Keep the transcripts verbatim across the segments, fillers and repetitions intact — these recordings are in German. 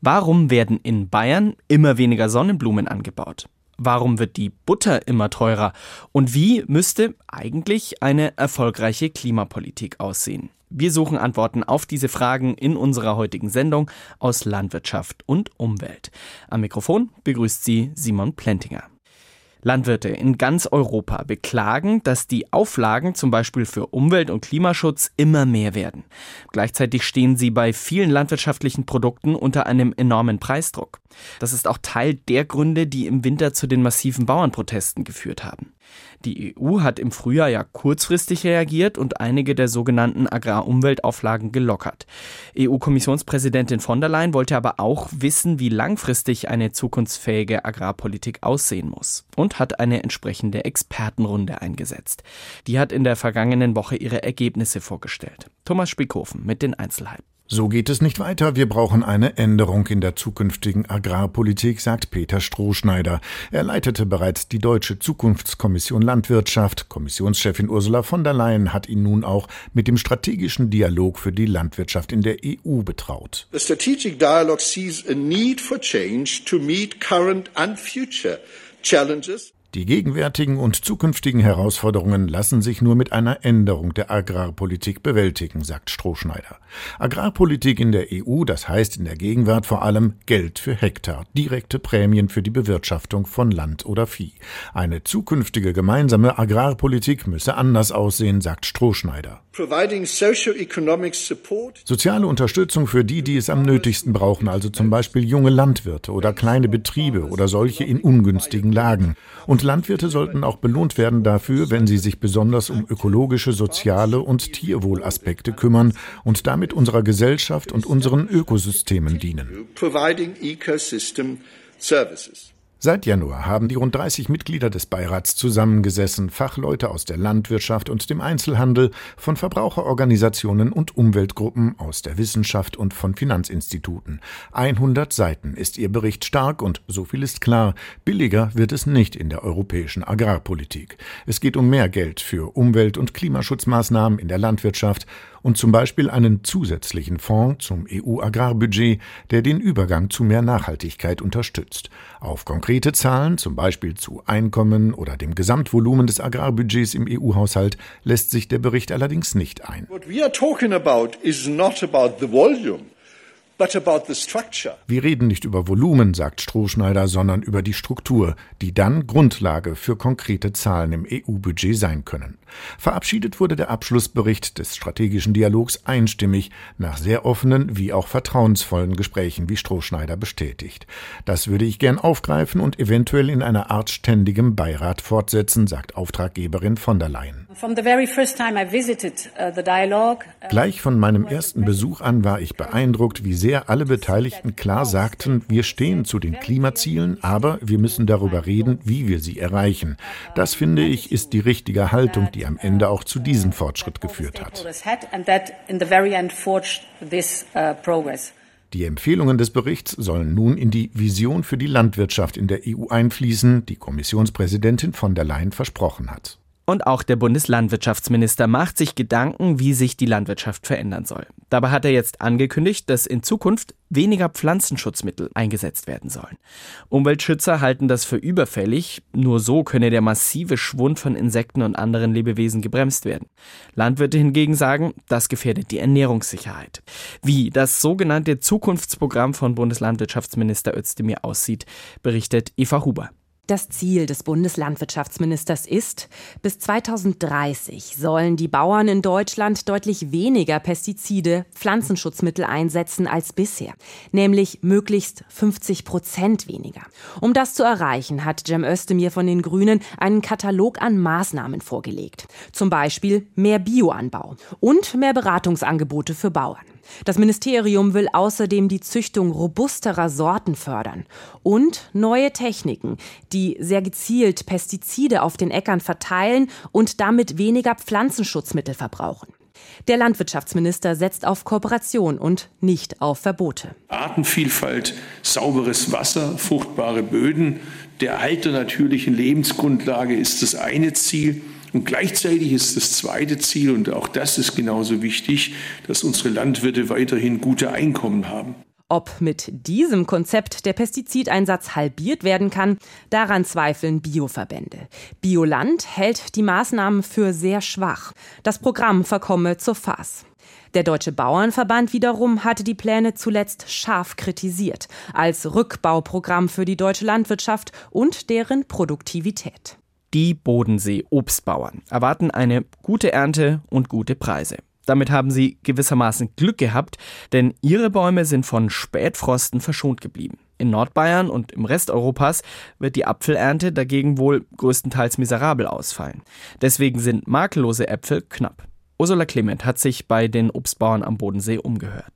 Warum werden in Bayern immer weniger Sonnenblumen angebaut? Warum wird die Butter immer teurer? Und wie müsste eigentlich eine erfolgreiche Klimapolitik aussehen? Wir suchen Antworten auf diese Fragen in unserer heutigen Sendung aus Landwirtschaft und Umwelt. Am Mikrofon begrüßt Sie Simon Plentinger. Landwirte in ganz Europa beklagen, dass die Auflagen zum Beispiel für Umwelt- und Klimaschutz immer mehr werden. Gleichzeitig stehen sie bei vielen landwirtschaftlichen Produkten unter einem enormen Preisdruck. Das ist auch Teil der Gründe, die im Winter zu den massiven Bauernprotesten geführt haben. Die E U hat im Frühjahr ja kurzfristig reagiert und einige der sogenannten Agrarumweltauflagen gelockert. E U-Kommissionspräsidentin von der Leyen wollte aber auch wissen, wie langfristig eine zukunftsfähige Agrarpolitik aussehen muss und hat eine entsprechende Expertenrunde eingesetzt. Die hat in der vergangenen Woche ihre Ergebnisse vorgestellt. Thomas Spiekhofen mit den Einzelheiten. So geht es nicht weiter. Wir brauchen eine Änderung in der zukünftigen Agrarpolitik, sagt Peter Strohschneider. Er leitete bereits die Deutsche Zukunftskommission Landwirtschaft. Kommissionschefin Ursula von der Leyen hat ihn nun auch mit dem strategischen Dialog für die Landwirtschaft in der E U betraut. The strategic dialogue sees a need for change to meet current and future challenges. Die gegenwärtigen und zukünftigen Herausforderungen lassen sich nur mit einer Änderung der Agrarpolitik bewältigen, sagt Strohschneider. Agrarpolitik in der E U, das heißt in der Gegenwart vor allem Geld für Hektar, direkte Prämien für die Bewirtschaftung von Land oder Vieh. Eine zukünftige gemeinsame Agrarpolitik müsse anders aussehen, sagt Strohschneider. Providing socio-economic support. Soziale Unterstützung für die, die es am nötigsten brauchen, also zum Beispiel junge Landwirte oder kleine Betriebe oder solche in ungünstigen Lagen. Und Landwirte sollten auch belohnt werden dafür, wenn sie sich besonders um ökologische, soziale und Tierwohlaspekte kümmern und damit unserer Gesellschaft und unseren Ökosystemen dienen. Providing ecosystem services. Seit Januar haben die rund dreißig Mitglieder des Beirats zusammengesessen, Fachleute aus der Landwirtschaft und dem Einzelhandel, von Verbraucherorganisationen und Umweltgruppen, aus der Wissenschaft und von Finanzinstituten. hundert Seiten ist ihr Bericht stark und, so viel ist klar, billiger wird es nicht in der europäischen Agrarpolitik. Es geht um mehr Geld für Umwelt- und Klimaschutzmaßnahmen in der Landwirtschaft und zum Beispiel einen zusätzlichen Fonds zum E U-Agrarbudget, der den Übergang zu mehr Nachhaltigkeit unterstützt. Auf konkrete Zahlen, zum Beispiel zu Einkommen oder dem Gesamtvolumen des Agrarbudgets im E U-Haushalt, lässt sich der Bericht allerdings nicht ein. What we are talking about is not about the volume, but about the structure. Wir reden nicht über Volumen, sagt Strohschneider, sondern über die Struktur, die dann Grundlage für konkrete Zahlen im E U-Budget sein können. Verabschiedet wurde der Abschlussbericht des strategischen Dialogs einstimmig, nach sehr offenen wie auch vertrauensvollen Gesprächen, wie Strohschneider bestätigt. Das würde ich gern aufgreifen und eventuell in einer Art ständigem Beirat fortsetzen, sagt Auftraggeberin von der Leyen. Gleich von meinem ersten Besuch an war ich beeindruckt, wie sehr alle Beteiligten klar sagten, wir stehen zu den Klimazielen, aber wir müssen darüber reden, wie wir sie erreichen. Das, finde ich, ist die richtige Haltung, die am Ende auch zu diesem Fortschritt geführt hat. Die Empfehlungen des Berichts sollen nun in die Vision für die Landwirtschaft in der E U einfließen, die Kommissionspräsidentin von der Leyen versprochen hat. Und auch der Bundeslandwirtschaftsminister macht sich Gedanken, wie sich die Landwirtschaft verändern soll. Dabei hat er jetzt angekündigt, dass in Zukunft weniger Pflanzenschutzmittel eingesetzt werden sollen. Umweltschützer halten das für überfällig. Nur so könne der massive Schwund von Insekten und anderen Lebewesen gebremst werden. Landwirte hingegen sagen, das gefährdet die Ernährungssicherheit. Wie das sogenannte Zukunftsprogramm von Bundeslandwirtschaftsminister Özdemir aussieht, berichtet Eva Huber. Das Ziel des Bundeslandwirtschaftsministers ist, bis zweitausenddreißig sollen die Bauern in Deutschland deutlich weniger Pestizide, Pflanzenschutzmittel einsetzen als bisher, nämlich möglichst fünfzig Prozent weniger. Um das zu erreichen, hat Cem Özdemir von den Grünen einen Katalog an Maßnahmen vorgelegt. Zum Beispiel mehr Bioanbau und mehr Beratungsangebote für Bauern. Das Ministerium will außerdem die Züchtung robusterer Sorten fördern und neue Techniken, die sehr gezielt Pestizide auf den Äckern verteilen und damit weniger Pflanzenschutzmittel verbrauchen. Der Landwirtschaftsminister setzt auf Kooperation und nicht auf Verbote. Artenvielfalt, sauberes Wasser, fruchtbare Böden, der Erhalt der natürlichen Lebensgrundlage ist das eine Ziel. Und gleichzeitig ist das zweite Ziel, und auch das ist genauso wichtig, dass unsere Landwirte weiterhin gute Einkommen haben. Ob mit diesem Konzept der Pestizideinsatz halbiert werden kann, daran zweifeln Bioverbände. Bioland hält die Maßnahmen für sehr schwach. Das Programm verkomme zur Farce. Der Deutsche Bauernverband wiederum hatte die Pläne zuletzt scharf kritisiert, als Rückbauprogramm für die deutsche Landwirtschaft und deren Produktivität. Die Bodensee-Obstbauern erwarten eine gute Ernte und gute Preise. Damit haben sie gewissermaßen Glück gehabt, denn ihre Bäume sind von Spätfrosten verschont geblieben. In Nordbayern und im Rest Europas wird die Apfelernte dagegen wohl größtenteils miserabel ausfallen. Deswegen sind makellose Äpfel knapp. Ursula Clement hat sich bei den Obstbauern am Bodensee umgehört.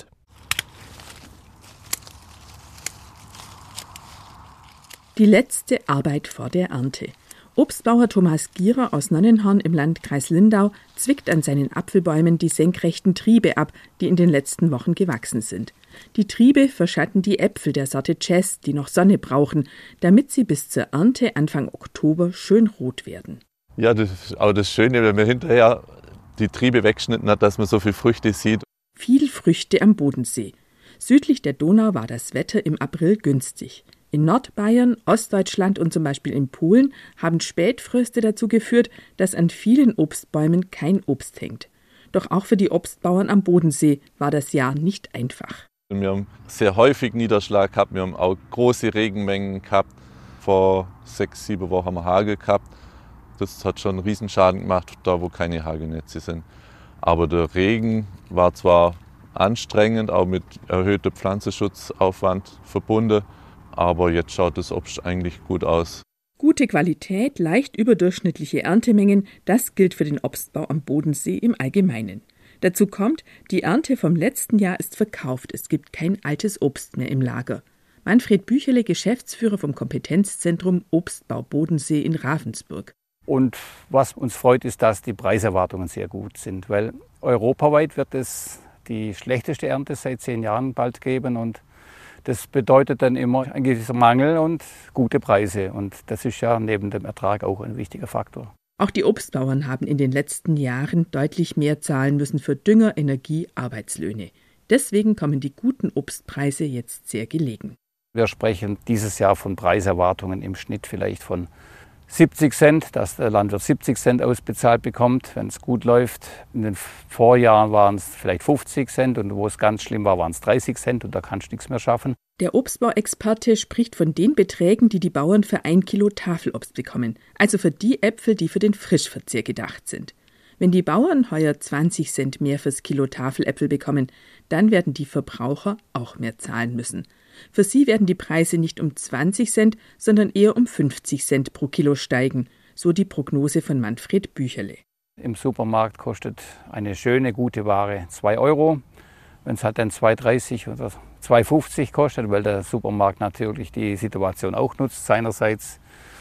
Die letzte Arbeit vor der Ernte. Obstbauer Thomas Gierer aus Nonnenhorn im Landkreis Lindau zwickt an seinen Apfelbäumen die senkrechten Triebe ab, die in den letzten Wochen gewachsen sind. Die Triebe verschatten die Äpfel der Sorte Jazz, die noch Sonne brauchen, damit sie bis zur Ernte Anfang Oktober schön rot werden. Ja, das ist auch das Schöne, wenn man hinterher die Triebe weggeschnitten hat, dass man so viele Früchte sieht. Viel Früchte am Bodensee. Südlich der Donau war das Wetter im April günstig. In Nordbayern, Ostdeutschland und zum Beispiel in Polen haben Spätfröste dazu geführt, dass an vielen Obstbäumen kein Obst hängt. Doch auch für die Obstbauern am Bodensee war das Jahr nicht einfach. Wir haben sehr häufig Niederschlag gehabt, wir haben auch große Regenmengen gehabt. Vor sechs, sieben Wochen haben wir Hagel gehabt. Das hat schon einen Riesenschaden gemacht, da wo keine Hagelnetze sind. Aber der Regen war zwar anstrengend, auch mit erhöhtem Pflanzenschutzaufwand verbunden. Aber jetzt schaut das Obst eigentlich gut aus. Gute Qualität, leicht überdurchschnittliche Erntemengen, das gilt für den Obstbau am Bodensee im Allgemeinen. Dazu kommt, die Ernte vom letzten Jahr ist verkauft, es gibt kein altes Obst mehr im Lager. Manfred Bücherle, Geschäftsführer vom Kompetenzzentrum Obstbau Bodensee in Ravensburg. Und was uns freut, ist, dass die Preiserwartungen sehr gut sind, weil europaweit wird es die schlechteste Ernte seit zehn Jahren bald geben und das bedeutet dann immer ein gewisser Mangel und gute Preise. Und das ist ja neben dem Ertrag auch ein wichtiger Faktor. Auch die Obstbauern haben in den letzten Jahren deutlich mehr zahlen müssen für Dünger, Energie, Arbeitslöhne. Deswegen kommen die guten Obstpreise jetzt sehr gelegen. Wir sprechen dieses Jahr von Preiserwartungen im Schnitt vielleicht von siebzig Cent, dass der Landwirt siebzig Cent ausbezahlt bekommt, wenn es gut läuft. In den Vorjahren waren es vielleicht fünfzig Cent und wo es ganz schlimm war, waren es dreißig Cent und da kannst du nichts mehr schaffen. Der Obstbauexperte spricht von den Beträgen, die die Bauern für ein Kilo Tafelobst bekommen, also für die Äpfel, die für den Frischverzehr gedacht sind. Wenn die Bauern heuer zwanzig Cent mehr fürs Kilo Tafeläpfel bekommen, dann werden die Verbraucher auch mehr zahlen müssen. Für sie werden die Preise nicht um zwanzig Cent, sondern eher um fünfzig Cent pro Kilo steigen, so die Prognose von Manfred Bücherle. Im Supermarkt kostet eine schöne, gute Ware zwei Euro. Wenn es halt dann zwei dreißig oder zwei fünfzig kostet, weil der Supermarkt natürlich die Situation auch nutzt, seinerseits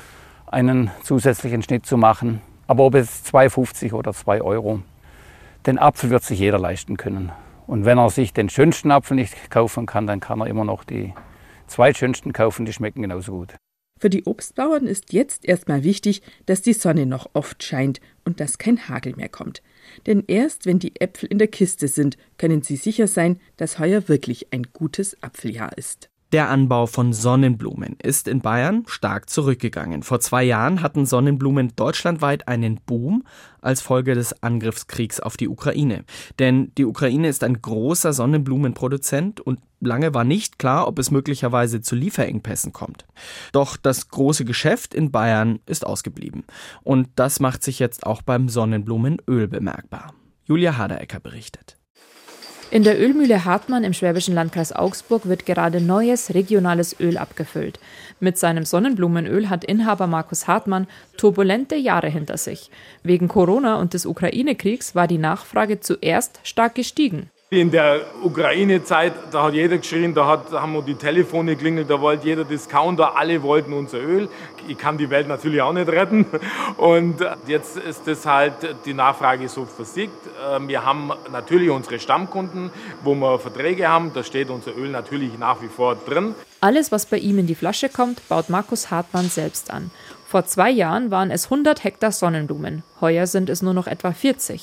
einen zusätzlichen Schnitt zu machen. Aber ob es zwei fünfzig oder zwei Euro, den Apfel wird sich jeder leisten können. Und wenn er sich den schönsten Apfel nicht kaufen kann, dann kann er immer noch die zweitschönsten kaufen, die schmecken genauso gut. Für die Obstbauern ist jetzt erstmal wichtig, dass die Sonne noch oft scheint und dass kein Hagel mehr kommt. Denn erst wenn die Äpfel in der Kiste sind, können sie sicher sein, dass heuer wirklich ein gutes Apfeljahr ist. Der Anbau von Sonnenblumen ist in Bayern stark zurückgegangen. Vor zwei Jahren hatten Sonnenblumen deutschlandweit einen Boom als Folge des Angriffskriegs auf die Ukraine. Denn die Ukraine ist ein großer Sonnenblumenproduzent und lange war nicht klar, ob es möglicherweise zu Lieferengpässen kommt. Doch das große Geschäft in Bayern ist ausgeblieben. Und das macht sich jetzt auch beim Sonnenblumenöl bemerkbar. Julia Haderecker berichtet. In der Ölmühle Hartmann im schwäbischen Landkreis Augsburg wird gerade neues regionales Öl abgefüllt. Mit seinem Sonnenblumenöl hat Inhaber Markus Hartmann turbulente Jahre hinter sich. Wegen Corona und des Ukraine-Kriegs war die Nachfrage zuerst stark gestiegen. In der Ukraine-Zeit, da hat jeder geschrien, da hat, haben wir die Telefone geklingelt, da wollte jeder Discounter, alle wollten unser Öl. Ich kann die Welt natürlich auch nicht retten. Und jetzt ist das halt, die Nachfrage so versiegt. Wir haben natürlich unsere Stammkunden, wo wir Verträge haben, da steht unser Öl natürlich nach wie vor drin. Alles, was bei ihm in die Flasche kommt, baut Markus Hartmann selbst an. Vor zwei Jahren waren es hundert Hektar Sonnenblumen, heuer sind es nur noch etwa vierzig.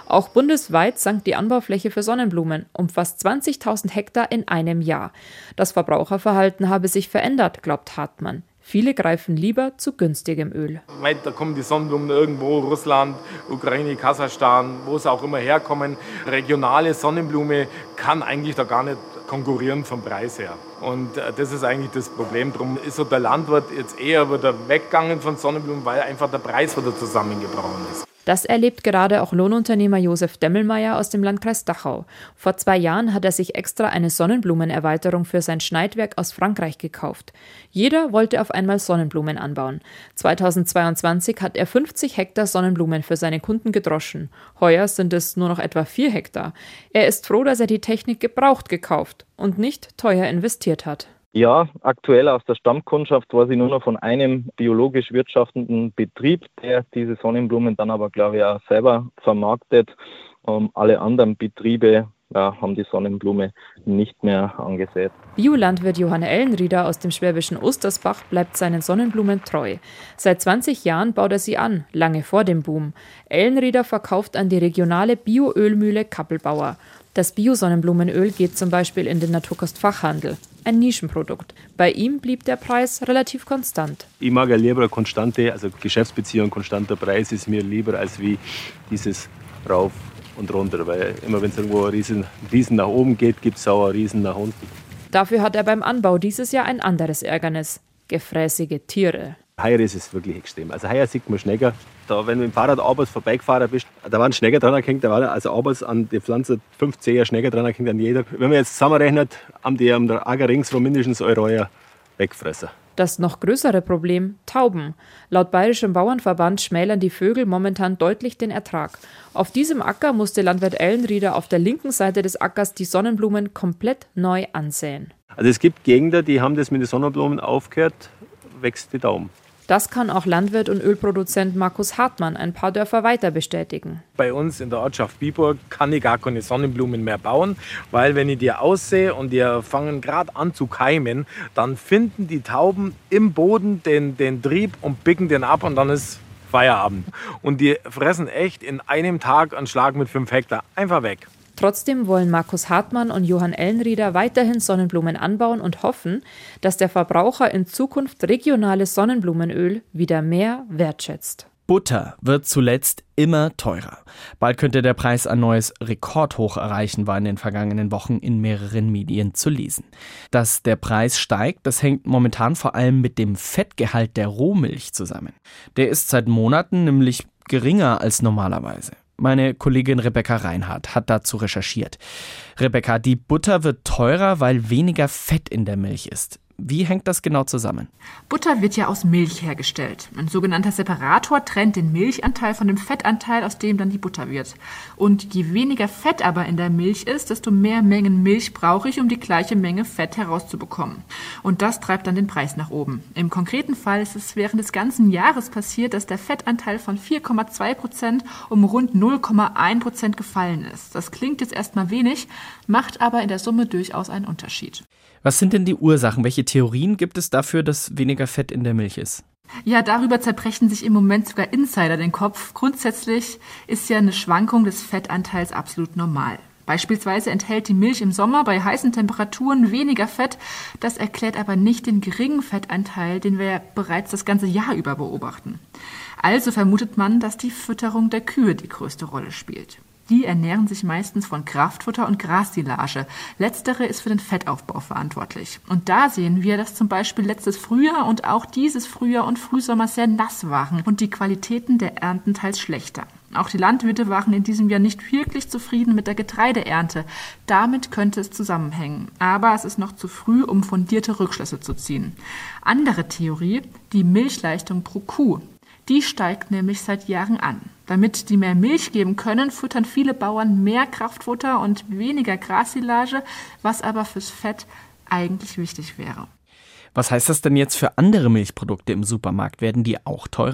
Auch bundesweit sank die Anbaufläche für Sonnenblumen um fast zwanzigtausend Hektar in einem Jahr. Das Verbraucherverhalten habe sich verändert, glaubt Hartmann. Viele greifen lieber zu günstigem Öl. Da kommen die Sonnenblumen irgendwo, Russland, Ukraine, Kasachstan, wo es auch immer herkommen. Regionale Sonnenblume kann eigentlich da gar nicht konkurrieren vom Preis her. Und das ist eigentlich das Problem. Darum ist so der Landwirt jetzt eher wieder weggegangen von Sonnenblumen, weil einfach der Preis wieder zusammengebrochen ist. Das erlebt gerade auch Lohnunternehmer Josef Demmelmeier aus dem Landkreis Dachau. Vor zwei Jahren hat er sich extra eine Sonnenblumenerweiterung für sein Schneidwerk aus Frankreich gekauft. Jeder wollte auf einmal Sonnenblumen anbauen. zweitausendzweiundzwanzig hat er fünfzig Hektar Sonnenblumen für seine Kunden gedroschen. Heuer sind es nur noch etwa vier Hektar. Er ist froh, dass er die Technik gebraucht gekauft und nicht teuer investiert hat. Ja, aktuell aus der Stammkundschaft weiß ich nur noch von einem biologisch wirtschaftenden Betrieb, der diese Sonnenblumen dann aber, glaube ich, auch selber vermarktet. Um, alle anderen Betriebe ja, haben die Sonnenblume nicht mehr angesät. Biolandwirt Johann Ellenrieder aus dem schwäbischen Ostersbach bleibt seinen Sonnenblumen treu. Seit zwanzig Jahren baut er sie an, lange vor dem Boom. Ellenrieder verkauft an die regionale Bioölmühle Kappelbauer. Das Bio-Sonnenblumenöl geht zum Beispiel in den Naturkostfachhandel. Ein Nischenprodukt. Bei ihm blieb der Preis relativ konstant. Ich mag ja lieber eine konstante, also Geschäftsbeziehung, konstanter Preis ist mir lieber als wie dieses rauf und runter. Weil immer wenn es irgendwo ein Riesen, Riesen nach oben geht, gibt es auch einen Riesen nach unten. Dafür hat er beim Anbau dieses Jahr ein anderes Ärgernis. Gefräßige Tiere. Heuer ist es wirklich extrem. Also heuer sieht man Schnecker. Da, wenn du mit dem Fahrrad abends vorbeigefahren bist, da waren Schnecker dran gehängt, da war also abends an die Pflanze fünfzehn Schnecker dran gehängt an jeder. Wenn man jetzt zusammenrechnet, haben die am der Acker ringsrum mindestens Euro wegfressen. Das noch größere Problem, Tauben. Laut Bayerischem Bauernverband schmälern die Vögel momentan deutlich den Ertrag. Auf diesem Acker musste Landwirt Ellenrieder auf der linken Seite des Ackers die Sonnenblumen komplett neu ansäen. Also es gibt Gegenden, die haben das mit den Sonnenblumen aufgehört, wächst die Tauben. Das kann auch Landwirt und Ölproduzent Markus Hartmann ein paar Dörfer weiter bestätigen. Bei uns in der Ortschaft Biburg kann ich gar keine Sonnenblumen mehr bauen, weil wenn ich die aussehe und die fangen gerade an zu keimen, dann finden die Tauben im Boden den, den Trieb und picken den ab und dann ist Feierabend. Und die fressen echt in einem Tag einen Schlag mit fünf Hektar einfach weg. Trotzdem wollen Markus Hartmann und Johann Ellenrieder weiterhin Sonnenblumen anbauen und hoffen, dass der Verbraucher in Zukunft regionales Sonnenblumenöl wieder mehr wertschätzt. Butter wird zuletzt immer teurer. Bald könnte der Preis ein neues Rekordhoch erreichen, war in den vergangenen Wochen in mehreren Medien zu lesen. Dass der Preis steigt, das hängt momentan vor allem mit dem Fettgehalt der Rohmilch zusammen. Der ist seit Monaten nämlich geringer als normalerweise. Meine Kollegin Rebecca Reinhardt hat dazu recherchiert. Rebecca, die Butter wird teurer, weil weniger Fett in der Milch ist. Wie hängt das genau zusammen? Butter wird ja aus Milch hergestellt. Ein sogenannter Separator trennt den Milchanteil von dem Fettanteil, aus dem dann die Butter wird. Und je weniger Fett aber in der Milch ist, desto mehr Mengen Milch brauche ich, um die gleiche Menge Fett herauszubekommen. Und das treibt dann den Preis nach oben. Im konkreten Fall ist es während des ganzen Jahres passiert, dass der Fettanteil von vier Komma zwei Prozent um rund null Komma eins Prozent gefallen ist. Das klingt jetzt erstmal wenig, macht aber in der Summe durchaus einen Unterschied. Was sind denn die Ursachen? Welche Theorien gibt es dafür, dass weniger Fett in der Milch ist? Ja, darüber zerbrechen sich im Moment sogar Insider den Kopf. Grundsätzlich ist ja eine Schwankung des Fettanteils absolut normal. Beispielsweise enthält die Milch im Sommer bei heißen Temperaturen weniger Fett. Das erklärt aber nicht den geringen Fettanteil, den wir ja bereits das ganze Jahr über beobachten. Also vermutet man, dass die Fütterung der Kühe die größte Rolle spielt. Die ernähren sich meistens von Kraftfutter und Grassilage. Letztere ist für den Fettaufbau verantwortlich. Und da sehen wir, dass zum Beispiel letztes Frühjahr und auch dieses Frühjahr und Frühsommer sehr nass waren und die Qualitäten der Ernten teils schlechter. Auch die Landwirte waren in diesem Jahr nicht wirklich zufrieden mit der Getreideernte. Damit könnte es zusammenhängen. Aber es ist noch zu früh, um fundierte Rückschlüsse zu ziehen. Andere Theorie, die Milchleistung pro Kuh. Die steigt nämlich seit Jahren an. Damit die mehr Milch geben können, füttern viele Bauern mehr Kraftfutter und weniger Grassilage, was aber fürs Fett eigentlich wichtig wäre. Was heißt das denn jetzt für andere Milchprodukte im Supermarkt? Werden die auch teurer?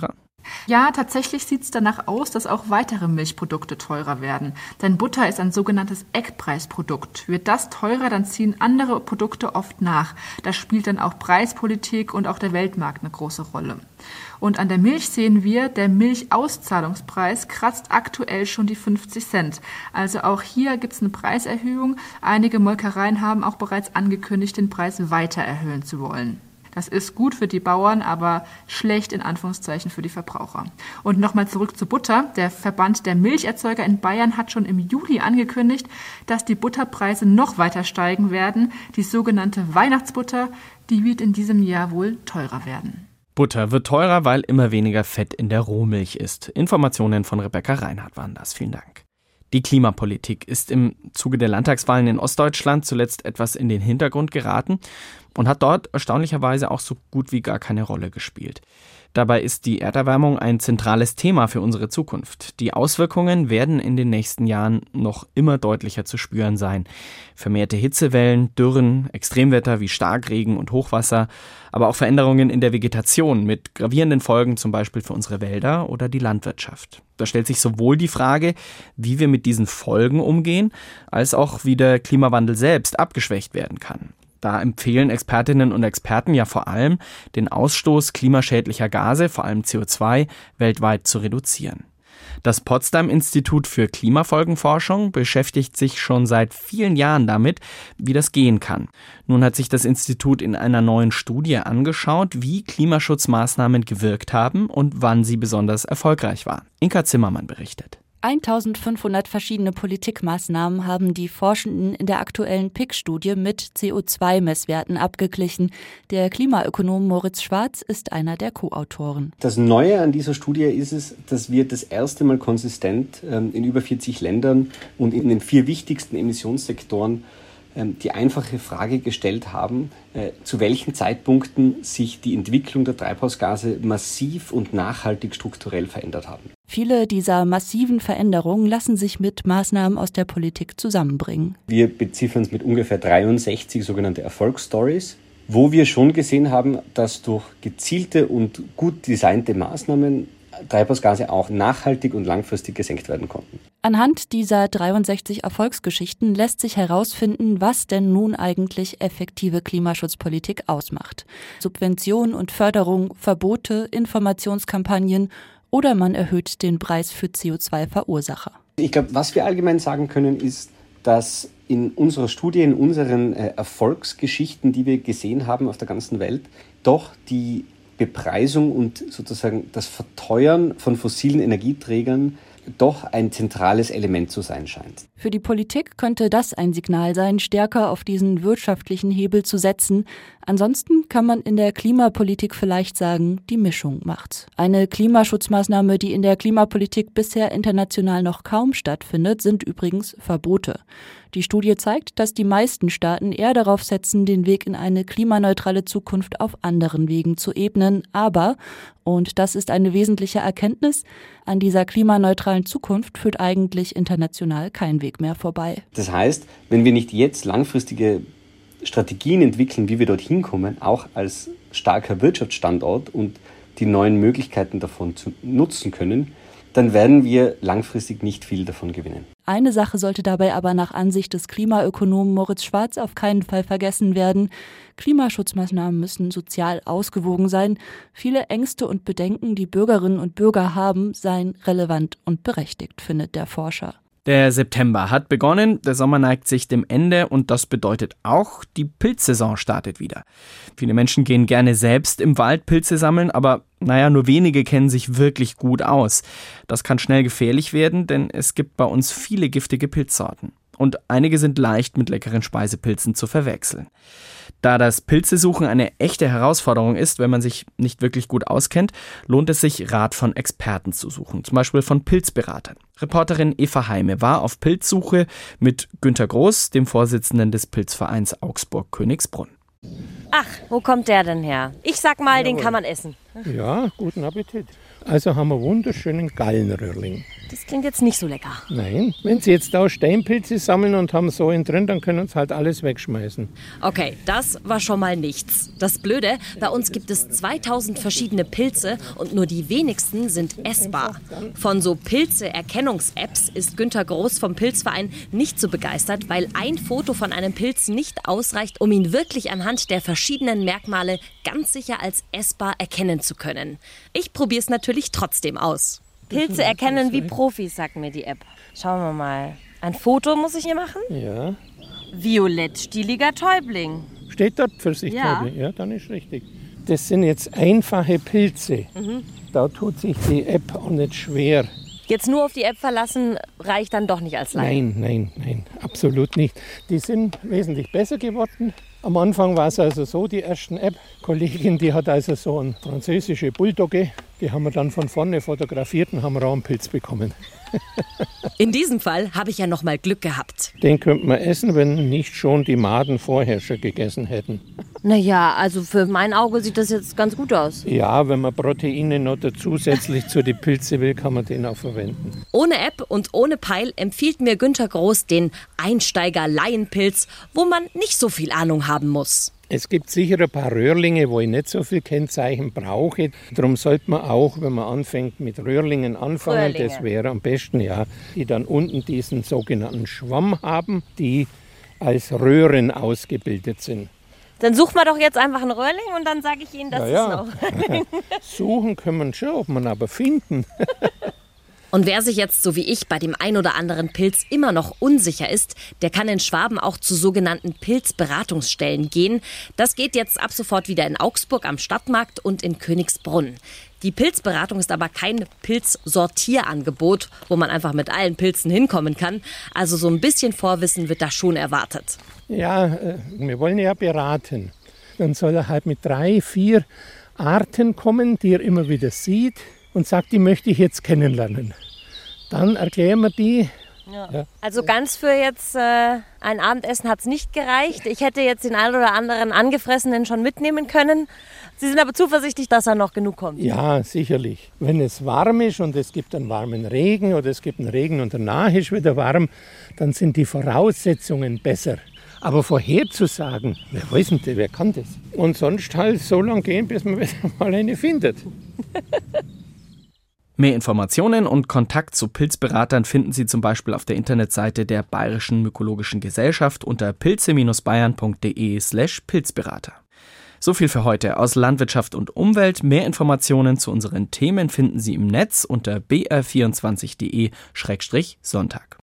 Ja, tatsächlich sieht es danach aus, dass auch weitere Milchprodukte teurer werden. Denn Butter ist ein sogenanntes Eckpreisprodukt. Wird das teurer, dann ziehen andere Produkte oft nach. Da spielt dann auch Preispolitik und auch der Weltmarkt eine große Rolle. Und an der Milch sehen wir, der Milchauszahlungspreis kratzt aktuell schon die fünfzig Cent. Also auch hier gibt es eine Preiserhöhung. Einige Molkereien haben auch bereits angekündigt, den Preis weiter erhöhen zu wollen. Das ist gut für die Bauern, aber schlecht in Anführungszeichen für die Verbraucher. Und nochmal zurück zu Butter. Der Verband der Milcherzeuger in Bayern hat schon im Juli angekündigt, dass die Butterpreise noch weiter steigen werden. Die sogenannte Weihnachtsbutter, die wird in diesem Jahr wohl teurer werden. Butter wird teurer, weil immer weniger Fett in der Rohmilch ist. Informationen von Rebecca Reinhardt waren das. Vielen Dank. Die Klimapolitik ist im Zuge der Landtagswahlen in Ostdeutschland zuletzt etwas in den Hintergrund geraten und hat dort erstaunlicherweise auch so gut wie gar keine Rolle gespielt. Dabei ist die Erderwärmung ein zentrales Thema für unsere Zukunft. Die Auswirkungen werden in den nächsten Jahren noch immer deutlicher zu spüren sein. Vermehrte Hitzewellen, Dürren, Extremwetter wie Starkregen und Hochwasser, aber auch Veränderungen in der Vegetation mit gravierenden Folgen zum Beispiel für unsere Wälder oder die Landwirtschaft. Da stellt sich sowohl die Frage, wie wir mit diesen Folgen umgehen, als auch wie der Klimawandel selbst abgeschwächt werden kann. Da empfehlen Expertinnen und Experten ja vor allem, den Ausstoß klimaschädlicher Gase, vor allem C O zwei, weltweit zu reduzieren. Das Potsdam-Institut für Klimafolgenforschung beschäftigt sich schon seit vielen Jahren damit, wie das gehen kann. Nun hat sich das Institut in einer neuen Studie angeschaut, wie Klimaschutzmaßnahmen gewirkt haben und wann sie besonders erfolgreich waren. Inka Zimmermann berichtet. eintausendfünfhundert verschiedene Politikmaßnahmen haben die Forschenden in der aktuellen P I C-Studie mit C O zwei Messwerten abgeglichen. Der Klimaökonom Moritz Schwarz ist einer der Co-Autoren. Das Neue an dieser Studie ist es, dass wir das erste Mal konsistent ähm, in über vierzig Ländern und in den vier wichtigsten Emissionssektoren ähm, die einfache Frage gestellt haben, äh, zu welchen Zeitpunkten sich die Entwicklung der Treibhausgase massiv und nachhaltig strukturell verändert haben. Viele dieser massiven Veränderungen lassen sich mit Maßnahmen aus der Politik zusammenbringen. Wir beziffern es mit ungefähr dreiundsechzig sogenannte Erfolgsstories, wo wir schon gesehen haben, dass durch gezielte und gut designte Maßnahmen Treibhausgase auch nachhaltig und langfristig gesenkt werden konnten. Anhand dieser dreiundsechzig Erfolgsgeschichten lässt sich herausfinden, was denn nun eigentlich effektive Klimaschutzpolitik ausmacht. Subvention und Förderung, Verbote, Informationskampagnen oder man erhöht den Preis für C O zwei Verursacher. Ich glaube, was wir allgemein sagen können, ist, dass in unserer Studie, in unseren äh, Erfolgsgeschichten, die wir gesehen haben auf der ganzen Welt, doch die Bepreisung und sozusagen das Verteuern von fossilen Energieträgern doch ein zentrales Element zu sein scheint. Für die Politik könnte das ein Signal sein, stärker auf diesen wirtschaftlichen Hebel zu setzen. Ansonsten kann man in der Klimapolitik vielleicht sagen, die Mischung macht's. Eine Klimaschutzmaßnahme, die in der Klimapolitik bisher international noch kaum stattfindet, sind übrigens Verbote. Die Studie zeigt, dass die meisten Staaten eher darauf setzen, den Weg in eine klimaneutrale Zukunft auf anderen Wegen zu ebnen. Aber, und das ist eine wesentliche Erkenntnis, an dieser klimaneutralen Zukunft führt eigentlich international kein Weg mehr vorbei. Das heißt, wenn wir nicht jetzt langfristige Strategien entwickeln, wie wir dorthin kommen, auch als starker Wirtschaftsstandort und die neuen Möglichkeiten davon zu nutzen können, dann werden wir langfristig nicht viel davon gewinnen. Eine Sache sollte dabei aber nach Ansicht des Klimaökonomen Moritz Schwarz auf keinen Fall vergessen werden. Klimaschutzmaßnahmen müssen sozial ausgewogen sein. Viele Ängste und Bedenken, die Bürgerinnen und Bürger haben, seien relevant und berechtigt, findet der Forscher. Der September hat begonnen, der Sommer neigt sich dem Ende und das bedeutet auch, die Pilzsaison startet wieder. Viele Menschen gehen gerne selbst im Wald Pilze sammeln, aber naja, nur wenige kennen sich wirklich gut aus. Das kann schnell gefährlich werden, denn es gibt bei uns viele giftige Pilzsorten. Und einige sind leicht mit leckeren Speisepilzen zu verwechseln. Da das Pilzesuchen eine echte Herausforderung ist, wenn man sich nicht wirklich gut auskennt, lohnt es sich, Rat von Experten zu suchen, zum Beispiel von Pilzberatern. Reporterin Eva Heime war auf Pilzsuche mit Günter Groß, dem Vorsitzenden des Pilzvereins Augsburg-Königsbrunn. Ach, wo kommt der denn her? Ich sag mal, Jawohl. Den kann man essen. Ja, guten Appetit. Also haben wir wunderschönen Gallenröhrling. Das klingt jetzt nicht so lecker. Nein, wenn Sie jetzt da Steinpilze sammeln und haben so einen drin, dann können Sie halt alles wegschmeißen. Okay, das war schon mal nichts. Das Blöde, bei uns gibt es zweitausend verschiedene Pilze und nur die wenigsten sind essbar. Von so Pilze-Erkennungs-Apps ist Günter Groß vom Pilzverein nicht so begeistert, weil ein Foto von einem Pilz nicht ausreicht, um ihn wirklich anhand der verschiedenen Merkmale ganz sicher als essbar erkennen zu können. Ich probiere es natürlich trotzdem aus. Pilze erkennen wie Profis, sagt mir die App. Schauen wir mal. Ein Foto muss ich hier machen? Ja. Violettstieliger Täubling. Steht dort Pfirsichtäubling? Ja. ja, dann ist richtig. Das sind jetzt einfache Pilze. Mhm. Da tut sich die App auch nicht schwer. Jetzt nur auf die App verlassen reicht dann doch nicht als Laie? Nein, nein, nein, absolut nicht. Die sind wesentlich besser geworden. Am Anfang war es also so, die ersten App-Kollegin, die hat also so eine französische Bulldogge, die haben wir dann von vorne fotografiert und haben Raumpilz bekommen. In diesem Fall habe ich ja noch mal Glück gehabt. Den könnte man essen, wenn nicht schon die Maden vorher schon gegessen hätten. Naja, also für mein Auge sieht das jetzt ganz gut aus. Ja, wenn man Proteine noch zusätzlich zu den Pilzen will, kann man den auch verwenden. Ohne App und ohne Peil empfiehlt mir Günter Groß den Einsteiger-Laienpilz, wo man nicht so viel Ahnung haben muss. Es gibt sicher ein paar Röhrlinge, wo ich nicht so viel Kennzeichen brauche. Darum sollte man auch, wenn man anfängt, mit Röhrlingen anfangen. Röhrlinge. Das wäre am besten, ja, die dann unten diesen sogenannten Schwamm haben, die als Röhren ausgebildet sind. Dann suchen wir doch jetzt einfach einen Röhrling und dann sage ich Ihnen, das ja, ist ja. ein Röhrling. Suchen können wir schon, ob man aber finden. Und wer sich jetzt, so wie ich, bei dem ein oder anderen Pilz immer noch unsicher ist, der kann in Schwaben auch zu sogenannten Pilzberatungsstellen gehen. Das geht jetzt ab sofort wieder in Augsburg am Stadtmarkt und in Königsbrunn. Die Pilzberatung ist aber kein Pilzsortierangebot, wo man einfach mit allen Pilzen hinkommen kann. Also so ein bisschen Vorwissen wird da schon erwartet. Ja, wir wollen ja beraten. Dann soll er halt mit drei, vier Arten kommen, die er immer wieder sieht. Und sagt, die möchte ich jetzt kennenlernen. Dann erklären wir die. Ja. Ja. Also ganz für jetzt äh, ein Abendessen hat es nicht gereicht. Ich hätte jetzt den einen oder anderen Angefressenen schon mitnehmen können. Sie sind aber zuversichtlich, dass er noch genug kommt. Ja, sicherlich. Wenn es warm ist und es gibt einen warmen Regen oder es gibt einen Regen und danach ist wieder warm, dann sind die Voraussetzungen besser. Aber vorherzusagen, wer weiß denn, wer kann das? Und sonst halt so lange gehen, bis man wieder mal eine findet. Mehr Informationen und Kontakt zu Pilzberatern finden Sie zum Beispiel auf der Internetseite der Bayerischen Mykologischen Gesellschaft unter pilze-bayern.de slash Pilzberater. So viel für heute aus Landwirtschaft und Umwelt. Mehr Informationen zu unseren Themen finden Sie im Netz unter b r vierundzwanzig punkt de Sonntag.